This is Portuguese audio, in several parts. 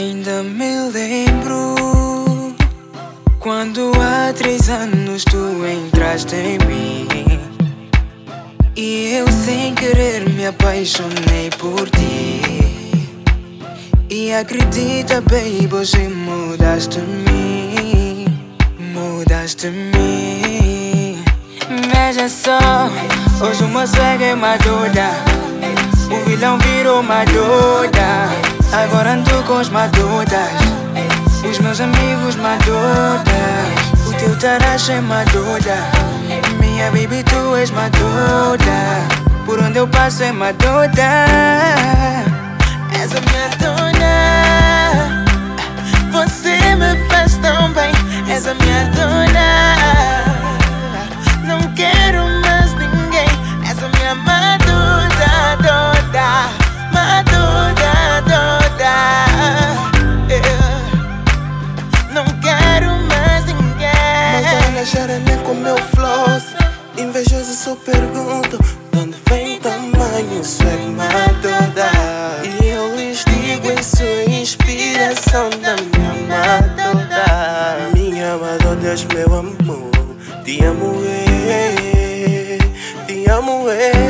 Ainda me lembro quando há 3 anos tu entraste em mim e eu sem querer me apaixonei por ti. E acredita, baby, hoje mudaste-me, mudaste-me. Veja só, hoje uma cega é madura, o vilão virou madura. Agora ando com os maduras, os meus amigos maduras. O teu taracho é madura, minha baby tu és madura. Por onde eu passo é madura. És a minha dona, você me faz tão bem. És a minha dona, não quero mais ninguém. És a minha madura, toda, madura, toda. Não quero mais ninguém. Mas olha, xerené com meu floss. Invejoso só pergunto de onde vem tamanho swag madura. E eu lhes digo, isso é inspiração da minha madura. Minha madura, és meu amor. Te amo, te amo,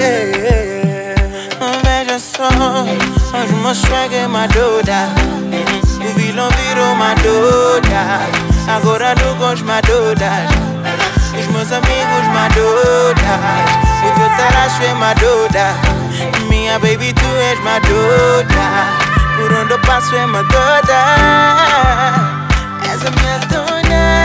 Veja só, hoje uma swag é madura, o vilão virou madura. Agora ando com os maduras, os meus amigos maduras. O teu taracho é madura, minha baby tu és madura. Por onde eu passo é madura. És a minha dona,